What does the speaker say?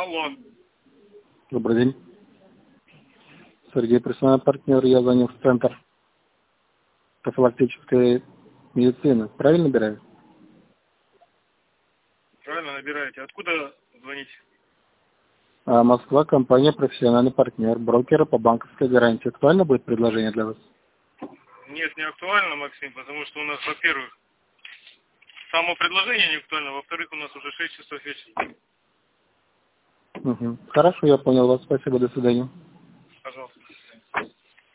Алло. Добрый день. Сергей, профессиональный партнер, я звонил в Центр профилактической медицины. Правильно набираю? Правильно набираете. Откуда звоните? Москва, компания «Профессиональный партнер», брокера по банковской гарантии. Актуально будет предложение для вас? Нет, не актуально, Максим, потому что у нас, во-первых, само предложение не актуально, во-вторых, у нас уже 6 часов вечера. Хорошо, я понял вас. Спасибо, до свидания. Пожалуйста.